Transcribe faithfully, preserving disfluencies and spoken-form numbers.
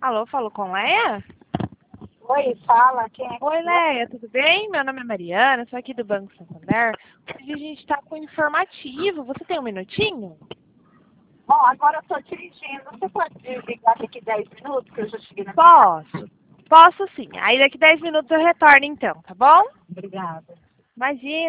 Alô, falo com Leia? Oi, fala, quem é que... Oi, Leia, tudo bem? Meu nome é Mariana, sou aqui do Banco Santander. Hoje a gente está com um informativo. Você tem um minutinho? Bom, agora eu estou dirigindo. Você pode desligar daqui dez minutos, que eu já cheguei na... Posso. Posso sim. Aí daqui dez minutos eu retorno então, tá bom? Obrigada. Imagina.